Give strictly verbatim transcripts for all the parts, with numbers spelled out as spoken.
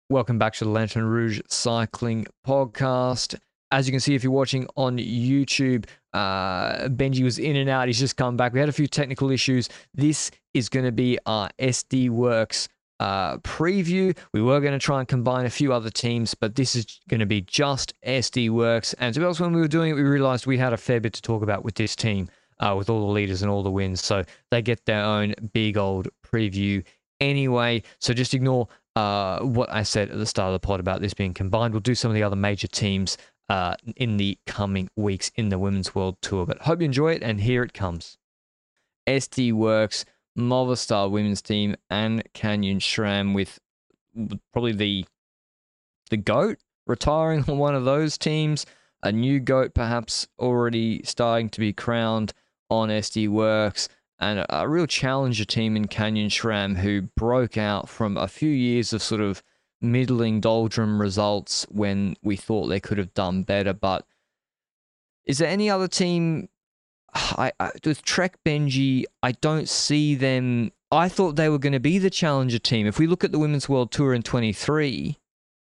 Welcome back to the Lantern Rouge Cycling Podcast. As you can see, if you're watching on YouTube, uh, Benji was in and out. He's just come back. We had a few technical issues. This is going to be our S D Works uh, preview. We were going to try and combine a few other teams, but this is going to be just S D Works. And to be honest, when we were doing it, we realized we had a fair bit to talk about with this team, uh, with all the leaders and all the wins. So they get their own big old preview anyway. So just ignore Uh, what I said at the start of the pod about this being combined. We'll do some of the other major teams uh, in the coming weeks in the Women's World Tour. But hope you enjoy it, and here it comes. S D Works, Movistar women's team, and Canyon SRAM with probably the the GOAT retiring on one of those teams. A new GOAT perhaps already starting to be crowned on S D Works. And a, a real challenger team in Canyon SRAM who broke out from a few years of sort of middling doldrum results when we thought they could have done better. But is there any other team? I, I with Trek Benji, I don't see them. I thought they were going to be the challenger team. If we look at the Women's World Tour in twenty-three,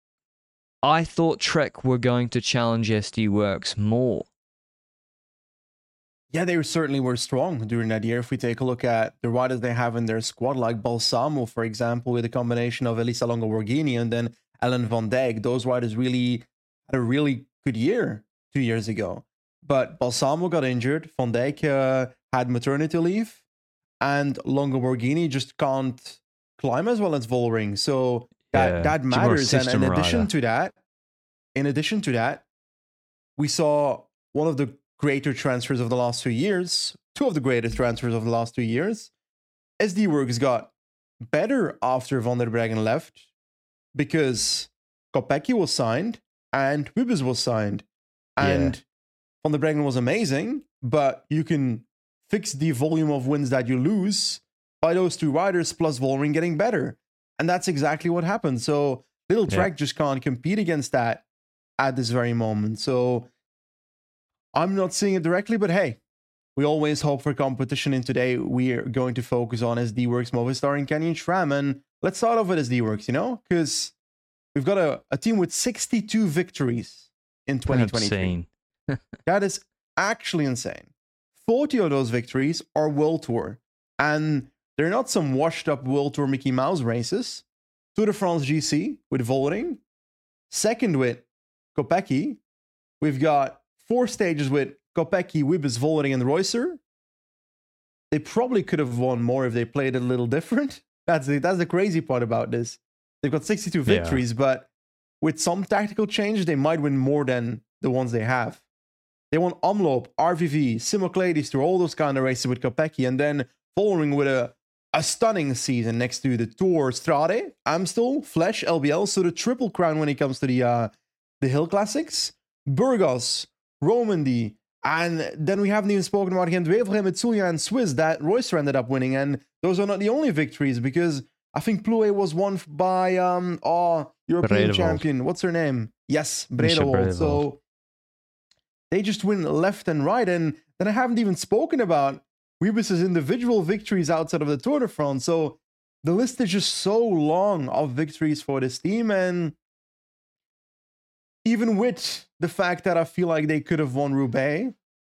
I thought Trek were going to challenge S D Works more. Yeah, they certainly were strong during that year. If we take a look at the riders they have in their squad, like Balsamo, for example, with a combination of Elisa Longo Borghini and then Ellen van Dijk, those riders really had a really good year two years ago. But Balsamo got injured, Van Dijk uh, had maternity leave, and Longo Borghini just can't climb as well as Vollering. So that, Yeah, that she's more a matters. And system in addition rider. to that, in addition to that, we saw one of the greater transfers of the last two years, two of the greatest transfers of the last two years. S D Works got better after Van der Breggen left because Kopecky was signed and Wiebes was signed. And Yeah. Van der Breggen was amazing, but you can fix the volume of wins that you lose by those two riders plus Vollering getting better. And that's exactly what happened. So Little Yeah. Trek just can't compete against that at this very moment. So I'm not seeing it directly, but hey, we always hope for competition. And today we are going to focus on S D Works, Movistar, and Canyon SRAM. And let's start off with S D Works, you know, because we've got a, a team with sixty-two victories in twenty twenty-three. Insane. That is actually insane. forty of those victories are World Tour. And they're not some washed up World Tour Mickey Mouse races. Tour de France G C with Vollering. Second with Kopecky. We've got four stages with Kopecky, Wiebes, Vollering, and Reusser. They probably could have won more if they played it a little different. That's the, that's the crazy part about this. They've got sixty-two victories, yeah. But with some tactical changes, they might win more than the ones they have. They won Omloop, R V V, Simoclades through all those kind of races with Kopecky, and then Vollering with a, a stunning season next to the Tour, Strade, Amstel, Flesh, L B L, so the triple crown when it comes to the uh, the Hill Classics. Burgos, Romandy, and then we haven't even spoken about him, Dwevelgem, Metsuya, and Swiss that Reusser ended up winning. And those are not the only victories because I think Plouay was won by um oh European Bredevold. champion. What's her name? Yes, Bredevold. So they just win left and right. And then I haven't even spoken about Wiebes' individual victories outside of the Tour de France. So the list is just so long of victories for this team. And even with the fact that I feel like they could have won Roubaix,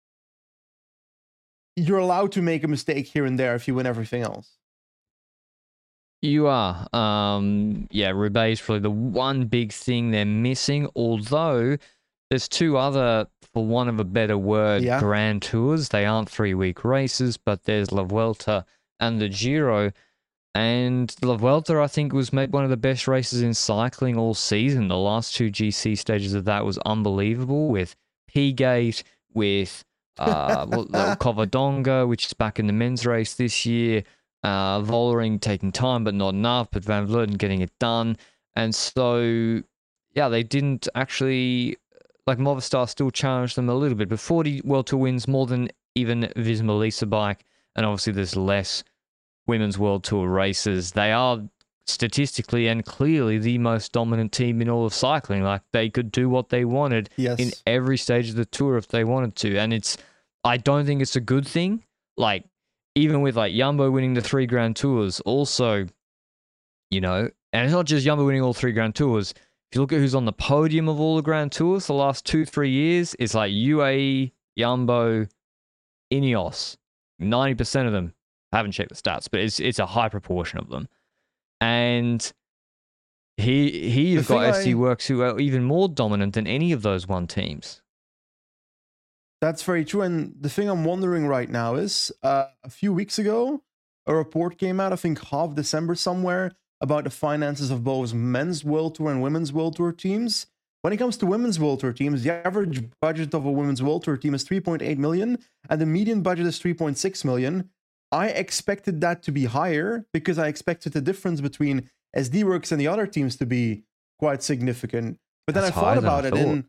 you're allowed to make a mistake here and there if you win everything else. You are. Um, yeah, Roubaix is probably the one big thing they're missing, although there's two other, for want of a better word, Yeah. Grand Tours. They aren't three-week races, but there's La Vuelta and the Giro. And La Vuelta, I think, was made one of the best races in cycling all season. The last two G C stages of that was unbelievable with P-Gate, with uh, Covadonga, which is back in the men's race this year, uh, Vollering taking time but not enough, but Van Vleuten getting it done. And so, yeah, they didn't actually, like Movistar still challenged them a little bit, but forty World Tour wins, more than even Visma Lease Bike, and obviously there's less Women's World Tour races. They are statistically and clearly the most dominant team in all of cycling. Like, they could do what they wanted Yes. in every stage of the tour if they wanted to. And it's, I don't think it's a good thing. Like, even with like Jumbo winning the three Grand Tours, also, you know, And it's not just Jumbo winning all three Grand Tours. If you look at who's on the podium of all the Grand Tours the last two, three years, it's like U A E, Jumbo, Ineos. ninety percent of them. I haven't checked the stats, but it's it's a high proportion of them. And he he you've got S D I Works who are even more dominant than any of those one teams. That's very true. And the thing I'm wondering right now is, uh, a few weeks ago, a report came out, I think half December somewhere, about the finances of both men's World Tour and women's World Tour teams. When it comes to women's World Tour teams, the average budget of a women's World Tour team is three point eight million, and the median budget is three point six million. I expected that to be higher because I expected the difference between S D Works and the other teams to be quite significant. But then That's I thought about I it, thought. and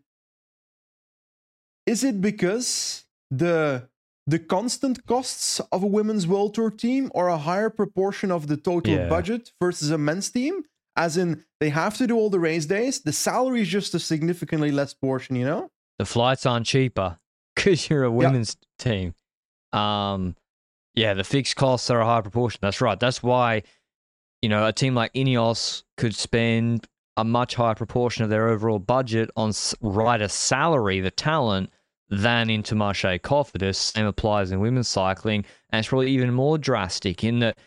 is it because the the constant costs of a women's World Tour team are a higher proportion of the total Yeah. budget versus a men's team? As in, they have to do all the race days. The salary is just a significantly less portion, you know? The flights aren't cheaper because you're a women's team. Um, yeah, the fixed costs are a high proportion. That's right. That's why, you know, a team like Ineos could spend a much higher proportion of their overall budget on s- rider salary, the talent, than into Marche Cofidis. Same applies in women's cycling. And it's probably even more drastic in that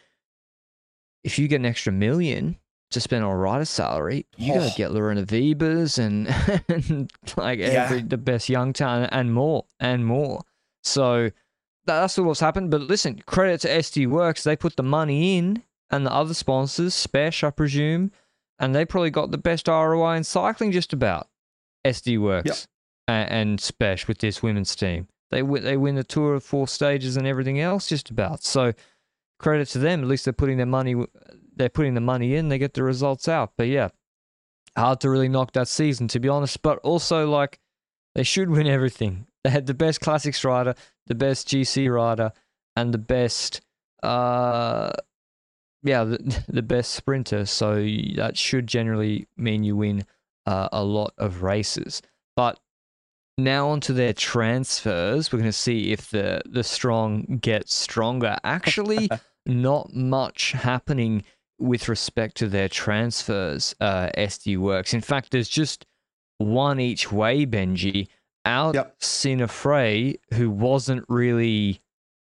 if you get an extra million to spend on a rider salary, you Oh. gotta get Lorena Vibers and, and like every Yeah. the best young talent and more and more. So that, that's sort of what's happened. But listen, credit to S D Works, they put the money in, and the other sponsors, Spesh, I presume, and they probably got the best R O I in cycling just about. S D Works Yep. and, and Spesh with this women's team. They win, they win the Tour of Four Stages and everything else just about. So credit to them. At least they're putting their money. They're putting the money in. They get the results out. But yeah, hard to really knock that season, to be honest. But also, like, they should win everything. They had the best classics rider, the best G C rider, and the best, uh, yeah, the, the best sprinter. So that should generally mean you win uh, a lot of races. But now onto their transfers. We're going to see if the the strong get stronger. Actually, not much happening with respect to their transfers, uh, S D Works. In fact, there's just one each way, Benji. Out Yep. Sinafray, who wasn't really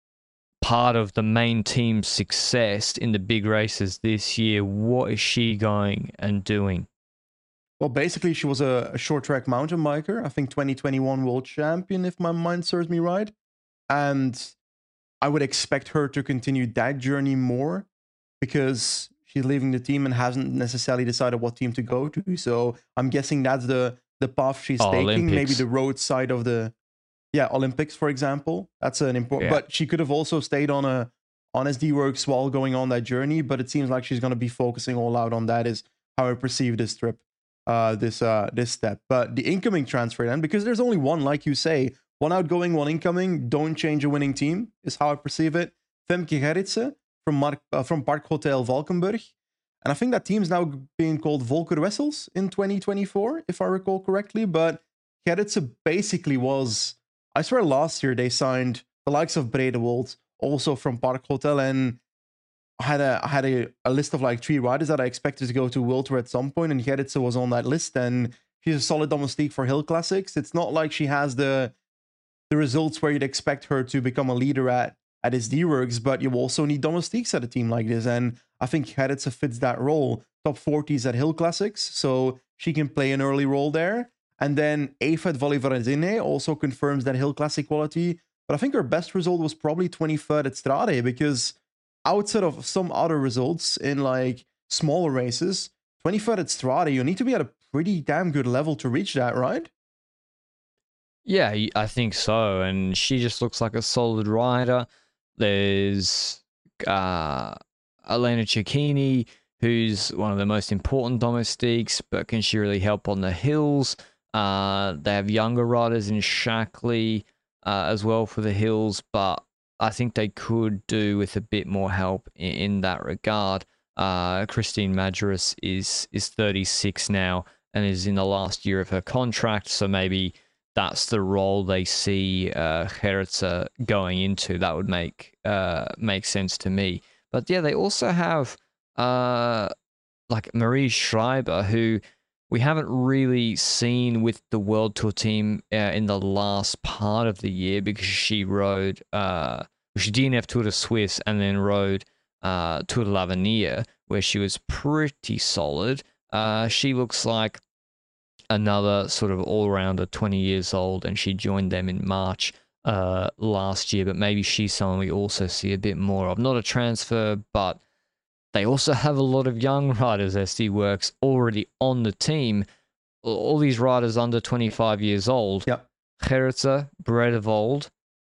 part of the main team's success in the big races this year, what is she going and doing? Well, basically, she was a, a short track mountain biker. I think twenty twenty-one world champion, if my mind serves me right. And I would expect her to continue that journey more because she's leaving the team and hasn't necessarily decided what team to go to. So I'm guessing that's the the path she's Oh, taking. Maybe Olympics. the road side of the, yeah, Olympics, for example. That's an important. Yeah. But she could have also stayed on a on S D Works while going on that journey. But it seems like she's going to be focusing all out on that. Is how I perceive this trip, uh, this uh, this step. But the incoming transfer then, because there's only one, like you say, one outgoing, one incoming. Don't change a winning team is how I perceive it. Femke Gerritsen from Mark, uh, from Park Hotel Valkenburg. And I think that team's now being called Volker Wessels in twenty twenty-four, if I recall correctly. But Gerritsen basically was, I swear last year they signed the likes of Bredewold, also from Park Hotel, and I had a I had a, a list of like three riders that I expected to go to World Tour at some point, and Gerritsen was on that list, and she's a solid domestique for Hill Classics. It's not like she has the the results where you'd expect her to become a leader at at S D Works, but you also need domestiques at a team like this, and I think Gerritsen fits that role. Top forties at Hill Classics, so she can play an early role there. And then Aifat Volivaradzine also confirms that Hill Classic quality, but I think her best result was probably twenty-third at Strade, because outside of some other results in like smaller races, twenty-third at Strade, you need to be at a pretty damn good level to reach that, right? Yeah, y- I think so. And she just looks like a solid rider. There's uh, Elena Cecchini, who's one of the most important domestiques, but can she really help on the hills? Uh, they have younger riders in Shackley uh, as well for the hills, but I think they could do with a bit more help in, in that regard. Uh, Christine Majerus is is thirty-six now and is in the last year of her contract, so maybe that's the role they see uh, Gerritsen going into. That would make uh, make sense to me. But yeah, they also have uh, like Marie Schreiber, who we haven't really seen with the World Tour team uh, in the last part of the year because she rode, uh, she D N F Tour de Suisse and then rode uh, Tour de l'Avenir, where she was pretty solid. Uh, she looks like another sort of all-rounder, twenty years old, and she joined them in March uh, last year, but maybe she's someone we also see a bit more of. Not a transfer, but they also have a lot of young riders, S D Works, already on the team. All these riders under twenty-five years old. Yep. Gerritsen, Bredevold.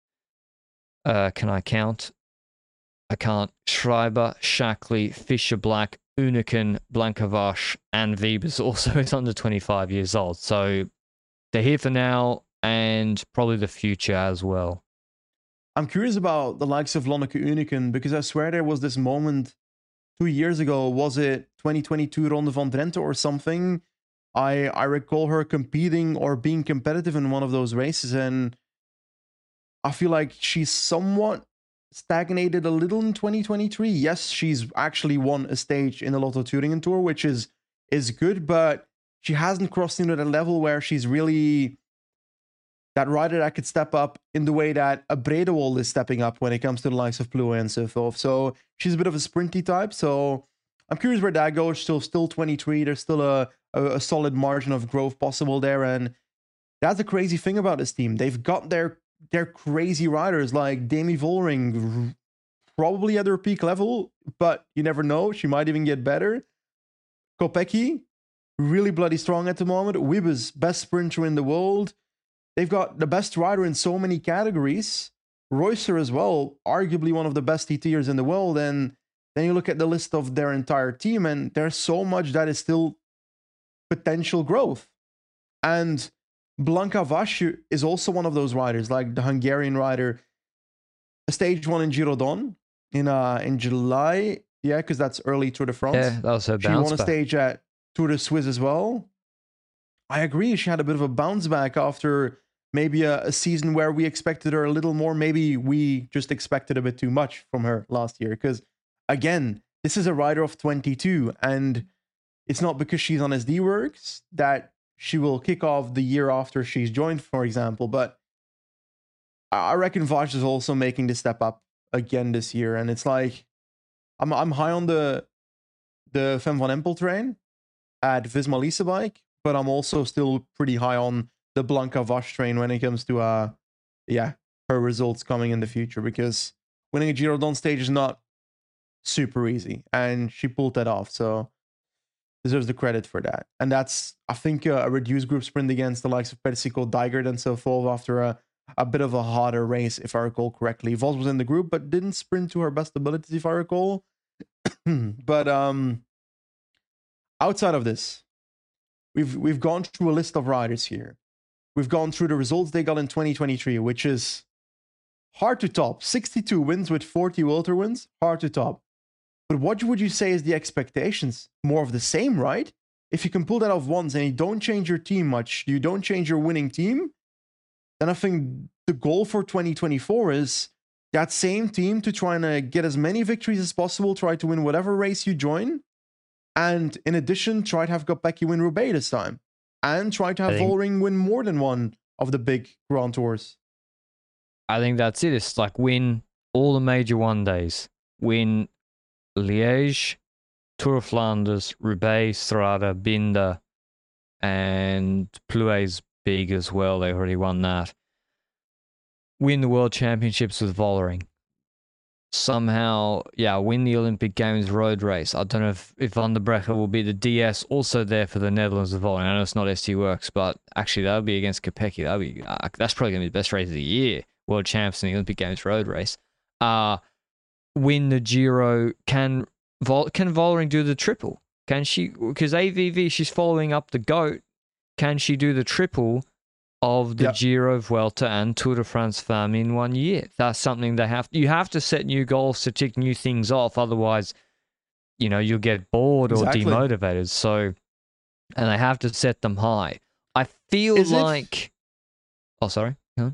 Uh, can I count? I can't. Schreiber, Shackley, Fisher Black, Uniken, Blankovac, and Wiebes also is under twenty-five years old. So they're here for now and probably the future as well. I'm curious about the likes of Lonneke Uniken, because I swear there was this moment two years ago, was it twenty twenty-two Ronde van Drenthe or something? I, I recall her competing or being competitive in one of those races, and I feel like she's somewhat stagnated a little in twenty twenty-three. Yes, she's actually won a stage in the Lotto Thüringen Tour, which is is good, but she hasn't crossed into that level where she's really that rider that could step up in the way that a Bredewold is stepping up when it comes to the likes of Ploe and so forth. So she's a bit of a sprinty type. So I'm curious where that goes. Still, still twenty-three. There's still a, a, a solid margin of growth possible there. And that's the crazy thing about this team. They've got their, their crazy riders like Demi Vollering, probably at their peak level, but you never know. She might even get better. Kopecky, really bloody strong at the moment. Wiebes, best sprinter in the world. They've got the best rider in so many categories. Reusser as well, arguably one of the best T Ters in the world. And then you look at the list of their entire team, and there's so much that is still potential growth. And Blankovac is also one of those riders, like the Hungarian rider. A stage one in Giro-Don in uh in July. Yeah, because that's early Tour de France. Yeah, that was her bounce She won a back. stage at Tour de Suisse as well. I agree. She had a bit of a bounce back after maybe a, a season where we expected her a little more. Maybe we just expected a bit too much from her last year. Because, again, this is a rider of twenty-two. And it's not because she's on S D Works that she will kick off the year after she's joined, for example. But I reckon Vash is also making the step up again this year. And it's like, I'm, I'm high on the, the Fem van Empel train at Visma Lease Bike. But I'm also still pretty high on the Blankovac train when it comes to, uh, yeah, her results coming in the future, because winning a Giro-Don stage is not super easy, and she pulled that off, so deserves the credit for that. And that's, I think, uh, a reduced group sprint against the likes of Persico, Dijgert, and so forth after a, a bit of a harder race, if I recall correctly. Vos was in the group, but didn't sprint to her best abilities, if I recall. But um, outside of this, We've we've gone through a list of riders here. We've gone through the results they got in twenty twenty-three, which is hard to top. sixty-two wins with forty Welter wins, hard to top. But what would you say is the expectations? More of the same, right? If you can pull that off once and you don't change your team much, you don't change your winning team, then I think the goal for twenty twenty-four is that same team to try and uh, get as many victories as possible, try to win whatever race you join. And in addition, try to have Kopecky win Roubaix this time. And try to have think, Vollering win more than one of the big Grand Tours. I think that's it. It's like win all the major one days. Win Liège, Tour of Flanders, Roubaix, Strada, Binder, and Ploué's big as well. They already won that. Win the World Championships with Vollering. Somehow, yeah, win the Olympic Games road race. I don't know if, if Van der Breggen will be the D S also there for the Netherlands of Vollering. I know it's not S T Works, but actually that would be against Kopecky. That would be uh, that's probably going to be the best race of the year. World Champs in the Olympic Games road race. Uh win the Giro. Can Vol- can Vollering do the triple? Can she? Because A V V, she's following up the GOAT. Can she do the triple of the yep. Giro, Vuelta, and Tour de France Femme in one year? That's something they have. You have to set new goals to tick new things off. Otherwise, you know, you'll get bored or exactly. demotivated. So, and they have to set them high. I feel Is like. It... Oh, sorry. Huh?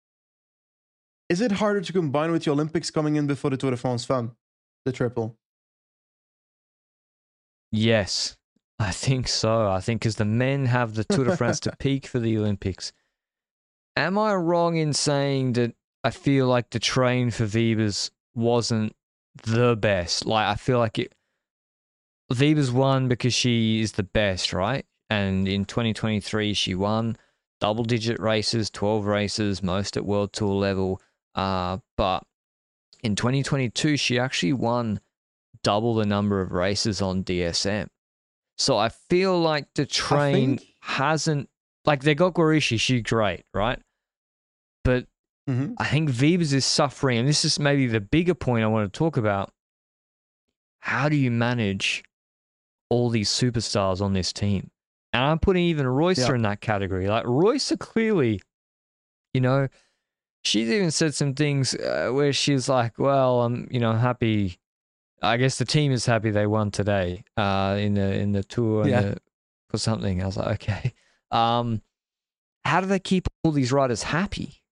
Is it harder to combine with the Olympics coming in before the Tour de France Femme, the triple? Yes, I think so. I think because the men have the Tour de France to peak for the Olympics. Am I wrong in saying that I feel like the train for Wiebes wasn't the best? Like, I feel like it. Wiebes won because she is the best, right? And in twenty twenty-three, she won double-digit races, twelve races, most at World Tour level. Uh, but in twenty twenty-two, she actually won double the number of races on D S M. So I feel like the train think... hasn't, like they got Guarici, she's great, right? But mm-hmm. I think Wiebes is suffering, and this is maybe the bigger point I want to talk about. How do you manage all these superstars on this team? And I'm putting even Reusser Yeah. in that category. Like Reusser clearly, you know, she's even said some things uh, where she's like, well, I'm, you know, happy. I guess the team is happy they won today uh, in the in the tour Yeah. and the, for something. I was like, okay. Um, how do they keep all these riders happy?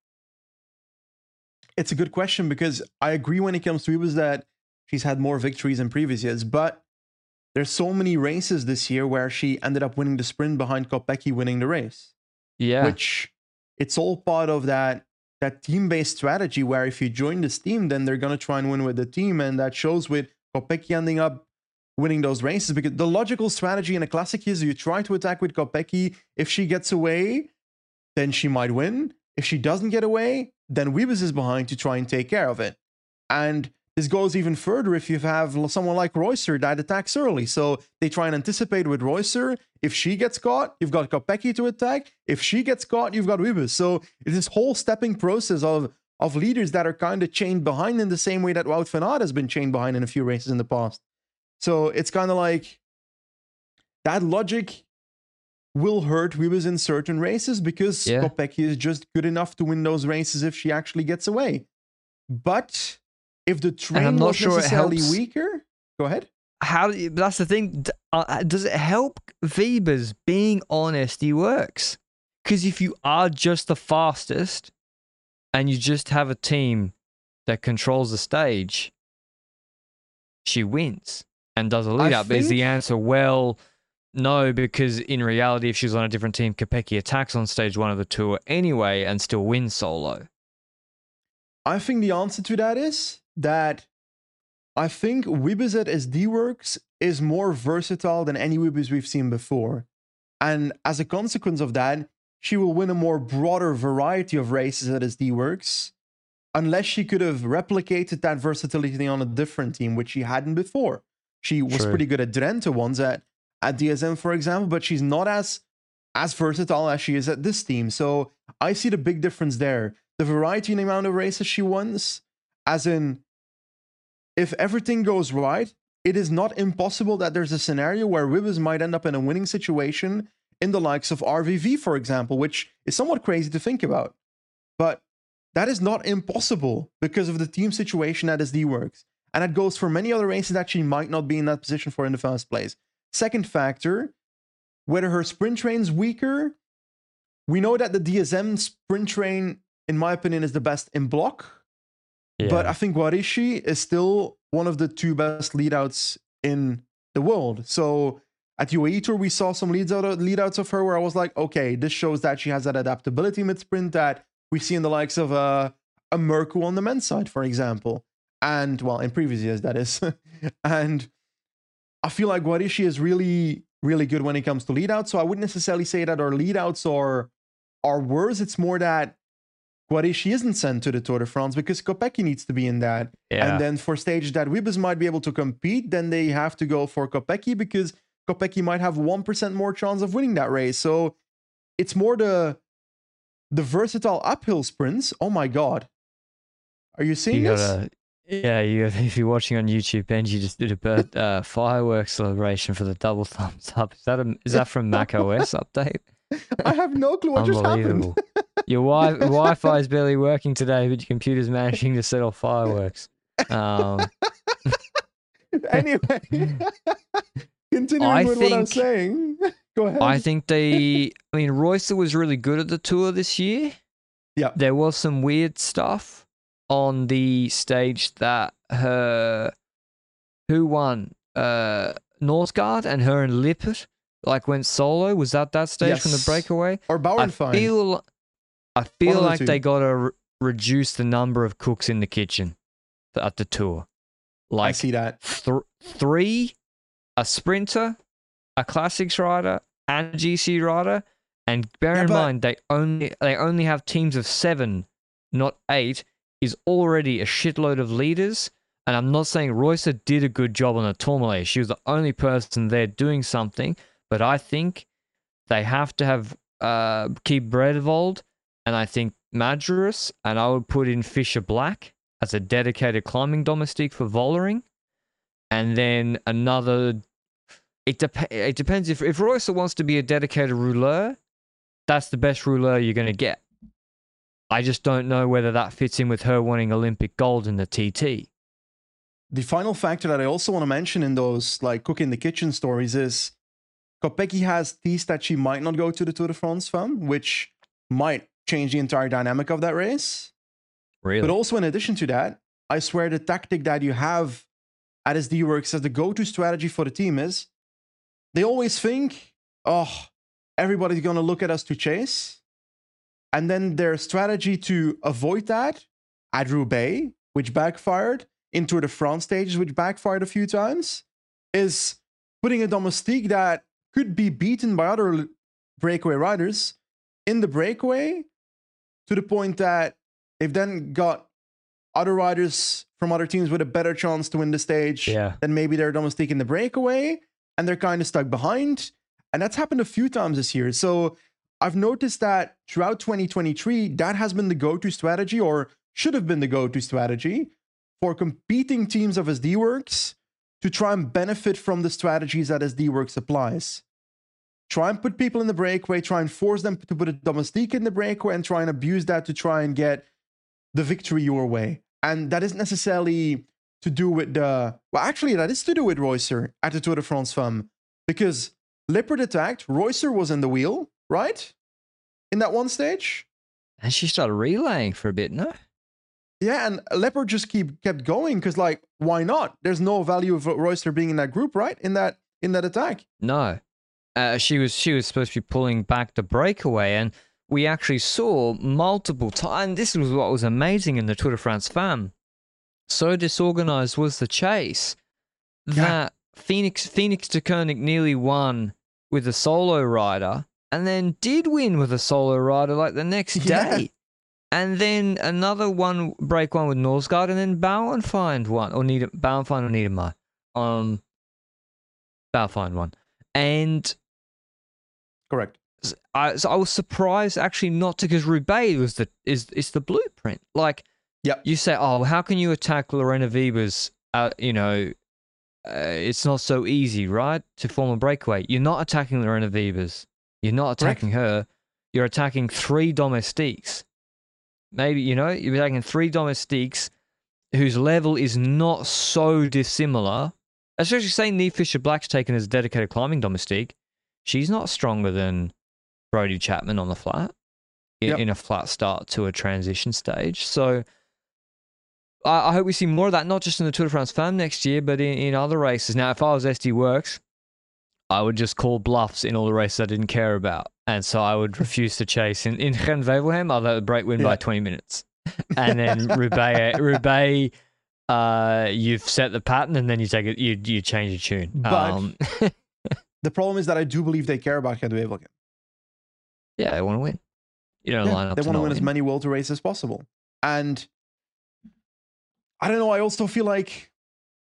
It's a good question because I agree when it comes to Wiebes that she's had more victories in previous years, but there's so many races this year where she ended up winning the sprint behind Kopecky winning the race. Yeah. Which it's all part of that that team-based strategy where if you join this team, then they're going to try and win with the team. And that shows with Kopecky ending up winning those races because the logical strategy in a classic is you try to attack with Kopecky. If she gets away, then she might win. If she doesn't get away, then Wiebes is behind to try and take care of it. And this goes even further if you have someone like Reusser that attacks early. So they try and anticipate with Reusser. If she gets caught, you've got Kopecky to attack. If she gets caught, you've got Wiebes. So it's this whole stepping process of, of leaders that are kind of chained behind in the same way that Wout van Aert has been chained behind in a few races in the past. So it's kind of like that logic will hurt Wiebes in certain races because yeah. Kopecky is just good enough to win those races if she actually gets away. But if the train I'm not was sure necessarily it helps. weaker, go ahead. How that's the thing. Uh, does it help Wiebes being honest? He works because if you are just the fastest and you just have a team that controls the stage, she wins and does a lead I up. Think... Is the answer well? No, because in reality, if she's on a different team, Kopecky attacks on stage one of the tour anyway and still wins solo. I think the answer to that is that I think Wiebes at S D Works is more versatile than any Wiebes we've seen before. And as a consequence of that, she will win a more broader variety of races at S D Works, unless she could have replicated that versatility on a different team, which she hadn't before. She was True. pretty good at Drenthe once at at D S M, for example, but she's not as as versatile as she is at this team. So I see the big difference there. The variety in the amount of races she wins, as in, if everything goes right, it is not impossible that there's a scenario where Wiebes might end up in a winning situation in the likes of R V V, for example, which is somewhat crazy to think about. But that is not impossible because of the team situation at S D Works. And that goes for many other races that she might not be in that position for in the first place. Second factor, whether her sprint train's weaker, we know that the D S M sprint train, in my opinion, is the best in block. Yeah. But I think Guarici is still one of the two best leadouts in the world. So at U A E Tour, we saw some leads out of, leadouts of her where I was like, okay, this shows that she has that adaptability mid-sprint that we see in the likes of uh, a Merku on the men's side, for example. And, well, in previous years, that is. And I feel like Guarici is really, really good when it comes to leadouts. So I wouldn't necessarily say that our leadouts are, are worse. It's more that Guarici isn't sent to the Tour de France because Kopecky needs to be in that. Yeah. And then for stages that Wiebes might be able to compete, then they have to go for Kopecky because Kopecky might have one percent more chance of winning that race. So it's more the, the versatile uphill sprints. Oh my God. Are you seeing you this? Gotta, yeah, you, if you're watching on YouTube, Benji just did a birth, uh, fireworks celebration for the double thumbs up. Is that, a, is that from macOS update? I have no clue what just happened. Your wi- Wi-Fi is barely working today, but your computer's managing to set off fireworks. Um, anyway, continuing I with think, what I'm saying. Go ahead. I think they... I mean, Reusser was really good at the Tour this year. Yeah. There was some weird stuff on the stage that her... Who won? Uh, Northgard and her and Lippert like went solo. Was that that stage Yes. from the breakaway? Or I Bauernfeind. feel, I feel One of the like two. they got to re- reduce the number of cooks in the kitchen at the tour. I Like see that. th- three, a sprinter, a classics rider, and a G C rider. And bear Yeah, in but- mind they only they only have teams of seven, not eight. Is already a shitload of leaders. And I'm not saying Reusser did a good job on the Tourmalet. She was the only person there doing something. But I think they have to have uh, keep Bredevold, and I think Majerus, and I would put in Fisher Black as a dedicated climbing domestique for Vollering. And then another. It, dep- it depends. If, if Reusser wants to be a dedicated rouleur, that's the best rouleur you're going to get. I just don't know whether that fits in with her wanting Olympic gold in the T T. The final factor that I also want to mention in those like cook in the kitchen stories is Kopecky has teased that she might not go to the Tour de France Femme, which might change the entire dynamic of that race. Really? But also in addition to that, I swear the tactic that you have at S D Works as the go-to strategy for the team is they always think, oh, everybody's going to look at us to chase. And then their strategy to avoid that at Roubaix, which backfired, in Tour de France stages, which backfired a few times, is putting a domestique that could be beaten by other breakaway riders in the breakaway to the point that they've then got other riders from other teams with a better chance to win the stage Yeah. than maybe their domestique in the breakaway, and they're kind of stuck behind. And that's happened a few times this year. So I've noticed that throughout twenty twenty-three, that has been the go-to strategy, or should have been the go-to strategy for competing teams of S D Works to try and benefit from the strategies that S D Works applies. Try and put people in the breakaway, try and force them to put a domestique in the breakaway, and try and abuse that to try and get the victory your way. And that isn't necessarily to do with the... Well, actually, that is to do with Reusser at the Tour de France Femme. Because Lippert attacked, Reusser was in the wheel, right? In that one stage? And she started relaying for a bit, no? Yeah, and Leopard just keep kept going because, like, why not? There's no value of Reusser being in that group, right? In that in that attack. No. Uh, she was she was supposed to be pulling back the breakaway, and we actually saw multiple times. This was what was amazing in the Tour de France Femme. So disorganized was the chase that Phoenix Phoenix de Koenig nearly won with a solo rider, and then did win with a solo rider like the next Yeah. day. And then another one break one with Norsgaard, and then Bauernfeind one or Nieder Bauernfeind or Niedermeyer. Um, Bauernfeind one, and Correct. I so I was surprised actually not to, because Roubaix was the is is the blueprint. Like, Yep. you say, oh, how can you attack Lorena Wiebes? Uh, you know, uh, it's not so easy, right? To form a breakaway, you're not attacking Lorena Wiebes. You're not attacking her. You're attacking three domestiques. Maybe, you know, you're attacking three domestiques whose level is not so dissimilar. Especially saying Niamh Fisher Black's taken as a dedicated climbing domestique. She's not stronger than Brodie Chapman on the flat in, Yep. in a flat start to a transition stage. So I, I hope we see more of that, not just in the Tour de France Femme next year, but in, in other races. Now, if I was S D Works, I would just call bluffs in all the races I didn't care about. And so I would refuse to chase. In, in Gent-Wevelgem, I'll let the break win by Yeah. twenty minutes. And then Roubaix, Roubaix uh, you've set the pattern, and then you take it, you, you change the tune. But- Um, The problem is that I do believe they care about Gent-Wevelgem. yeah, they want to win. You don't Yeah, line up they to want to not win as many World Tour races as possible. And I don't know, I also feel like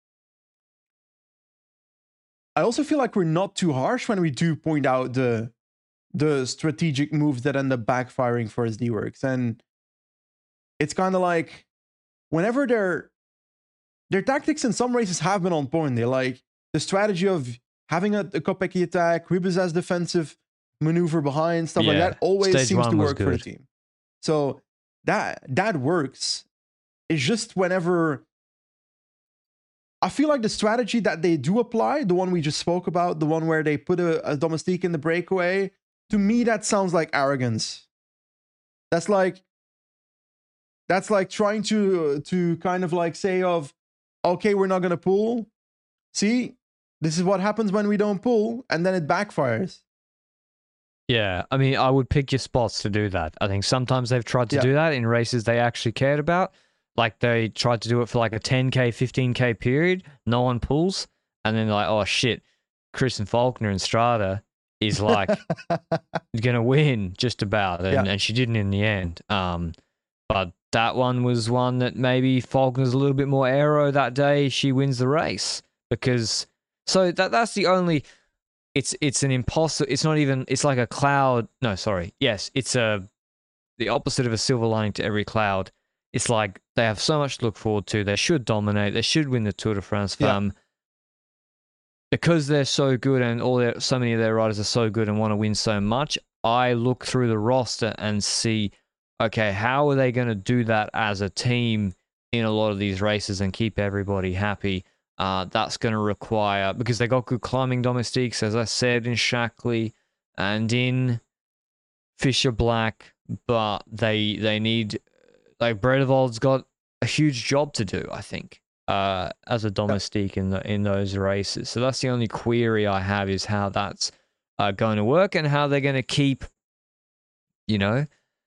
I also feel like we're not too harsh when we do point out the the strategic moves that end up backfiring for S D Works. And it's kind of like whenever their their tactics in some races have been on point. They're like the strategy of having a, a Kopecky attack, Wiebes as defensive maneuver behind, stuff like Yeah, that always stage seems one to was work for the good. team. So that that works. It's just whenever I feel like the strategy that they do apply, the one we just spoke about, the one where they put a, a domestique in the breakaway, to me that sounds like arrogance. That's like that's like trying to to kind of like say of, okay, we're not gonna pull. See, This is what happens when we don't pull, and then it backfires. Yeah, I mean, I would pick your spots to do that. I think sometimes they've tried to Yeah. do that in races they actually cared about. Like they tried to do it for like a ten K, fifteen K period. No one pulls. And then they're like, oh shit, Kristen Faulkner in Strada is like going to win just about. And, Yeah. and she didn't in the end. Um, but that one was one that maybe Faulkner's a little bit more aero that day. She wins the race because so that that's the only. It's it's an impossible. It's not even. It's like a cloud. No, sorry. Yes, it's a the opposite of a silver lining to every cloud. It's like they have so much to look forward to. They should dominate. They should win the Tour de France. Yeah. Um, because they're so good and all their so many of their riders are so good and want to win so much. I look through the roster and see, okay, how are they going to do that as a team in a lot of these races and keep everybody happy? Uh, that's going to require, because they got good climbing domestiques, as I said, in Shackley and in Fisher Black, but they they need, like, Bredevold's got a huge job to do, I think, uh, as a domestique in the, in those races. So that's the only query I have is how that's uh, going to work and how they're going to keep, you know,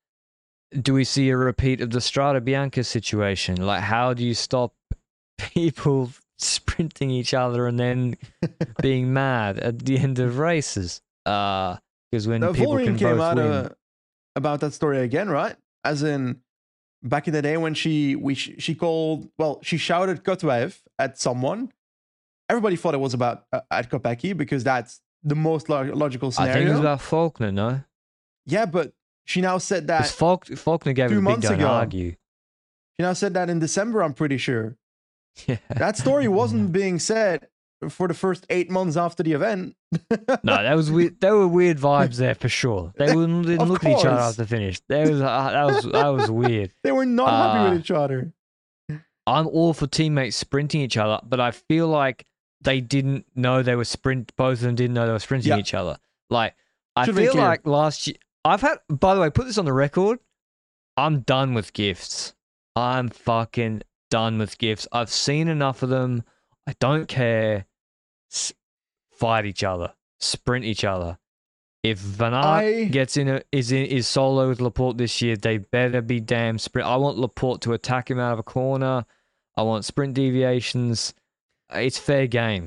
do we see a repeat of the Strada Bianca situation? Like, how do you stop people sprinting each other and then being mad at the end of races? Uh, because when Now, people Vollering can came both out win. uh, about that story again, right? As in, back in the day when she we she called, well, she shouted Kotwaev at someone. Everybody thought it was about uh, at Kopecky because that's the most log- logical I scenario. think it was about Faulkner, no? Yeah, but she now said Because that Faulk- Faulkner gave two it a big months don't ago. argue. she now said that in December. I'm pretty sure Yeah. that story wasn't being said for the first eight months after the event. No, that was weird. There were weird vibes there for sure. They wouldn't didn't Of look at each other course. after finish. There was uh, that was that was weird. They were not happy Uh, with each other. I'm all for teammates sprinting each other, but I feel like they didn't know they were sprint. Both of them didn't know they were sprinting Yeah. each other. Like I Should've been feel clear. like last year, I've had. By the way, put this on the record. I'm done with gifts. I'm fucking done with gifts. I've seen enough of them. I don't care. S- fight each other. Sprint each other. If Van Aert I- gets in a, is in is solo with Laporte this year, they better be damn sprint. I want Laporte to attack him out of a corner. I want sprint deviations. It's fair game.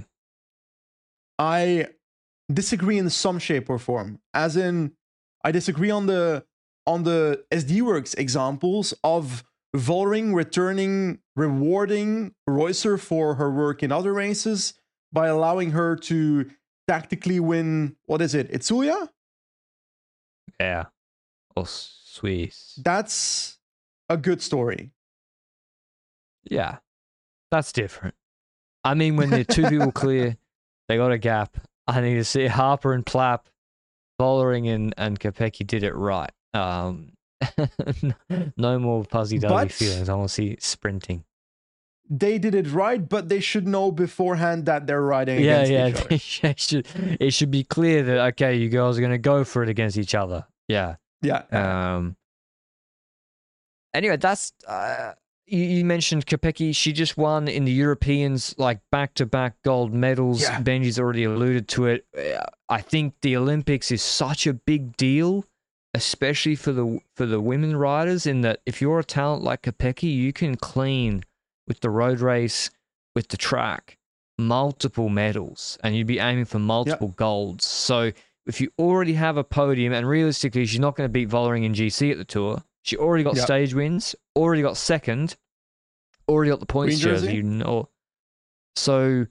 I disagree in some shape or form. As in, I disagree on the on the S D Works examples of Vollering returning, rewarding Reusser for her work in other races by allowing her to tactically win. What is it? Itzuya? Yeah. Or Swiss. That's a good story. Yeah. That's different. I mean, when they're two people clear, they got a gap. I need to see Harper and Plapp, Vollering and, and Kopecky did it right. Um, no more fuzzy-duzzy But- feelings. I want to see sprinting. They did it right, but they should know beforehand that they're riding Yeah, against yeah. each other. They should, it should- it should be clear that, okay, you girls are going to go for it against each other. Yeah. Yeah. Um. Anyway, that's uh, you, you mentioned Kopecky. She just won in the Europeans, like back-to-back gold medals. Yeah. Benji's already alluded to it. Uh, I think the Olympics is such a big deal, especially for the for the women riders. In that, if you're a talent like Kopecky, you can clean with the road race, with the track, multiple medals, and you'd be aiming for multiple golds. So if you already have a podium, and realistically, she's not going to beat Vollering in G C at the Tour. She already got Yep. stage wins, already got second, already got the points Green jersey. jersey? You know. So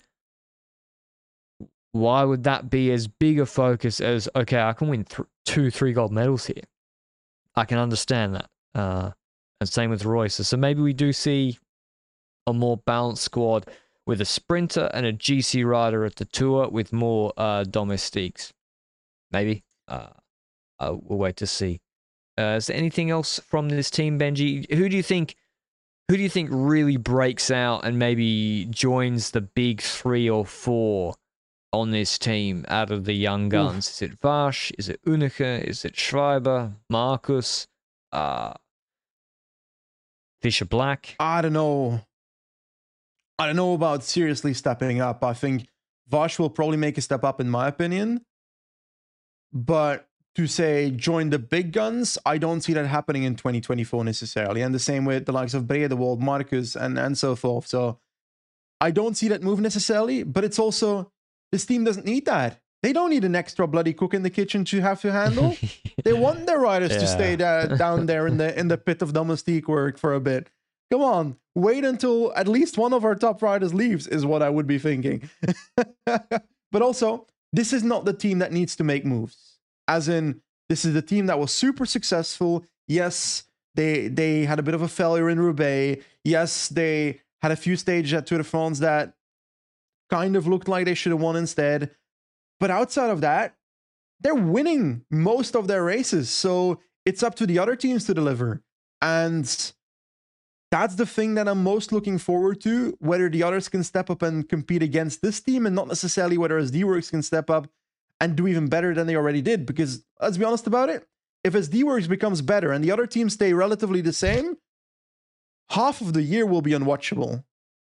why would that be as big a focus as, okay, I can win th- two, three gold medals here? I can understand that. Uh, and same with Royce. So maybe we do see a more balanced squad with a sprinter and a G C rider at the Tour with more uh, domestiques. Maybe. Uh, uh, we'll wait to see. Uh, is there anything else from this team, Benji? Who do you think? Who do you think really breaks out and maybe joins the big three or four on this team out of the young guns? Is it Vash? Is it Unica? Is it Schreiber? Marcus? Uh, Fisher Black? I don't know. I don't know about seriously stepping up. I think Vosh will probably make a step up, in my opinion. But to say join the big guns, I don't see that happening in twenty twenty-four necessarily. And the same with the likes of Bredewold, Marcus, and, and so forth. So I don't see that move necessarily, but it's also, this team doesn't need that. They don't need an extra bloody cook in the kitchen to have to handle. They want their riders Yeah. to stay da- down there in the in the pit of domestique work for a bit. Come on, wait until at least one of our top riders leaves is what I would be thinking. But also, this is not the team that needs to make moves. As in, this is the team that was super successful. Yes, they they had a bit of a failure in Roubaix. Yes, they had a few stages at Tour de France that kind of looked like they should have won instead. But outside of that, they're winning most of their races. So it's up to the other teams to deliver. And that's the thing that I'm most looking forward to, whether the others can step up and compete against this team and not necessarily whether S D Works can step up and do even better than they already did. Because let's be honest about it, if S D Works becomes better and the other teams stay relatively the same, half of the year will be unwatchable.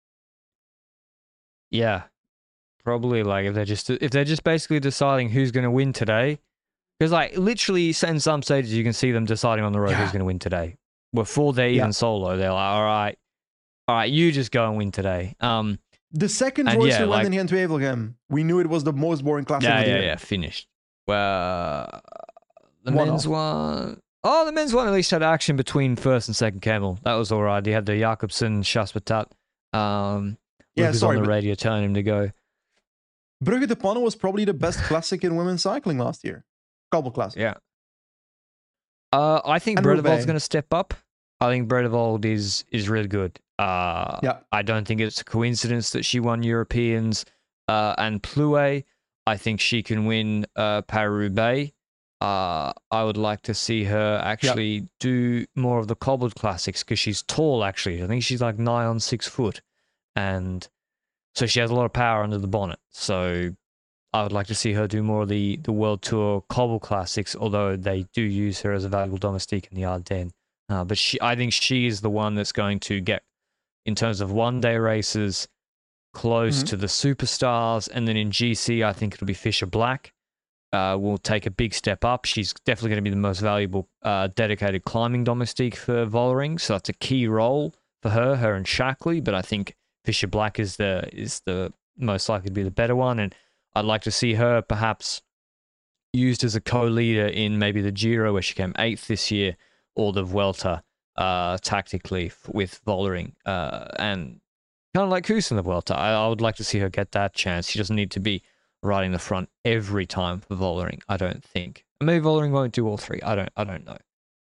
Yeah, probably. Like if they're just if they're just basically deciding who's going to win today, because like literally in some stages you can see them deciding on the road Yeah. who's going to win today. Before they even Yeah. solo, they're like, all right, all right, you just go and win today. Um, The second And Royster yeah, went like- in here to Evelgem, we knew it was the most boring classic yeah, of the yeah, year. yeah, finished. Well, the One men's off. one. Oh, the men's one at least had action between first and second camel. That was all right. He had the Jakobsen, Shaspatat. Um, Yeah, Luke was sorry, on the but- radio telling him to go. Brugge de Panne was probably the best classic in women's cycling last year. Cobble classic. Yeah. Uh, I think And Bredevold's Roubaix. going to step up. I think Bredevold is is really good. Uh, Yeah. I don't think it's a coincidence that she won Europeans uh, and Plouay. I think she can win uh, Paris-Roubaix. Uh, I would like to see her actually do more of the cobbled classics because she's tall, actually. I think she's like nigh on six foot. And so she has a lot of power under the bonnet. So I would like to see her do more of the, the World Tour cobble classics, although they do use her as a valuable domestique in the Ardennes. Uh, but she, I think she is the one that's going to get, in terms of one-day races, close Mhm. to the superstars. And then in G C, I think it'll be Fisher Black. Uh, will take a big step up. She's definitely going to be the most valuable uh, dedicated climbing domestique for Vollering. So that's a key role for her, her and Shackley. But I think Fisher Black is the is the most likely to be the better one. And I'd like to see her perhaps used as a co-leader in maybe the Giro, where she came eighth this year, or the Vuelta uh, tactically f- with Vollering. Uh, and kind of like Koos in the Vuelta. I, I would like to see her get that chance. She doesn't need to be riding the front every time for Vollering, I don't think. Maybe Vollering won't do all three. I don't I don't know.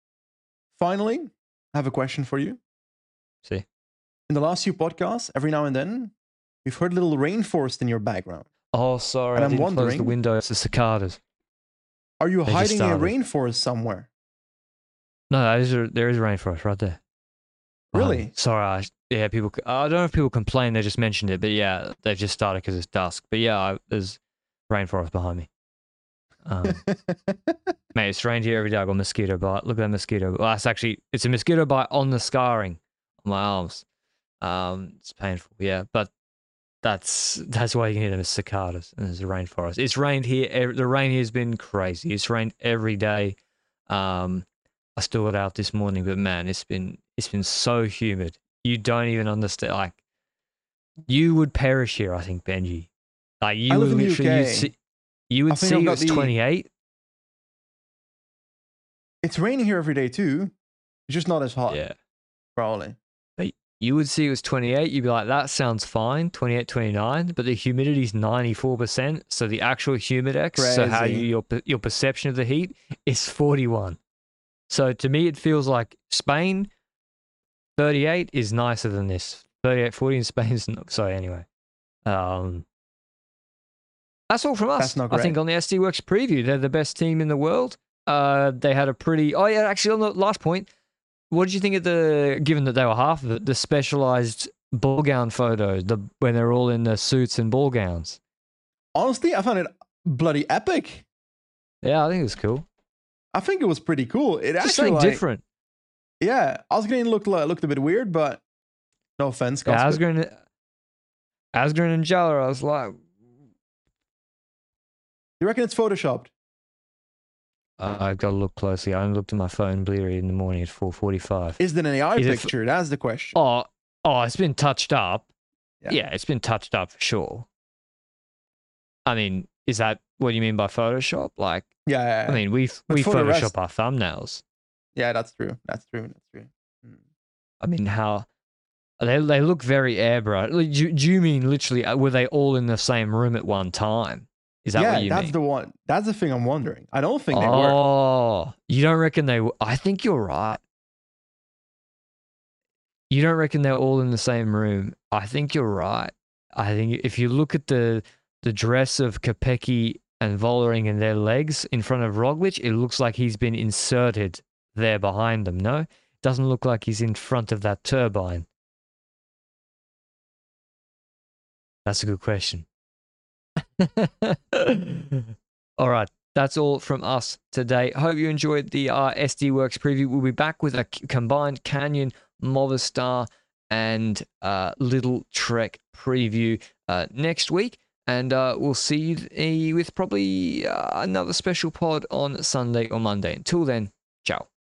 Finally, I have a question for you. See? In the last few podcasts, every now and then, we've heard a little rainforest in your background. Oh, sorry. And I I'm didn't close the wondering- window. It's the cicadas. Are you They just hiding in a started. rainforest somewhere? No, there is a, there is a rainforest right there. Really? Um, sorry. I, yeah, people. I don't know if people complain. They just mentioned it, but yeah, they've just started because it's dusk. But yeah, I, there's rainforest behind me. Um, mate, it's rained here every day. I got a mosquito bite. Look at that mosquito. Well, that's actually it's a mosquito bite on the scarring on my arms. Um, it's painful. Yeah, but that's that's why you can hear them as cicadas and there's a rainforest. It's rained here. ev- The rain here has been crazy. It's rained every day. Um, I still got out this morning, but man, it's been it's been so humid. You don't even understand. Like, you would perish here. I think, Benji. Like, you I would live in the literally U you'd K. see, you I would think see I've it got was the- twenty-eight. It's raining here every day too. It's just not as hot, Yeah. probably. You would see it was twenty-eight. You'd be like, that sounds fine, twenty-eight, twenty-nine. But the humidity's ninety-four percent. So the actual humidex, so how you, Crazy. your your perception of the heat is forty-one. So to me, it feels like Spain, thirty-eight is nicer than this. thirty-eight, forty in Spain is not. Sorry, anyway. Um, that's all from us. That's not I think great. on the S D Works preview, they're the best team in the world. Uh, they had a pretty. Oh yeah, actually on the last point, what did you think of the? Given that they were half of it, the specialized ball gown photo, the when they're all in their suits and ball gowns. Honestly, I found it bloody epic. Yeah, I think it was cool. I think it was pretty cool. It Just actually, something like, different. yeah, Asgreen looked li- looked a bit weird, but no offense, Yeah, Casper. Asgren, Asgren and Jalla, I was like, you reckon it's photoshopped? Uh, I've got to look closely. I only looked at my phone bleary in the morning at four forty-five. Is it an A I Is it f- picture? That's the question. Oh, oh, it's been touched up. Yeah. Yeah, it's been touched up for sure. I mean, is that what you mean by Photoshop? Like, Yeah, yeah, yeah. I mean, we But we for the Photoshop rest- our thumbnails. Yeah, that's true. That's true. That's true. Mm. I mean, how they they look very airbrush. Like, Do, do you mean literally? uh, Were they all in the same room at one time? Is that yeah, what you that's mean? the one. That's the thing I'm wondering. I don't think they were. Oh, you don't reckon they were? I think you're right. You don't reckon they're all in the same room? I think you're right. I think if you look at the the dress of Kopecky and Vollering and their legs in front of Roglic, it looks like he's been inserted there behind them. No, it doesn't look like he's in front of that turbine. That's a good question. All right. That's all from us today. Hope you enjoyed the uh, S D Works preview. We'll be back with a c- combined Canyon, Movistar, and uh, Little Trek preview uh, next week. And uh, we'll see you with probably uh, another special pod on Sunday or Monday. Until then, ciao.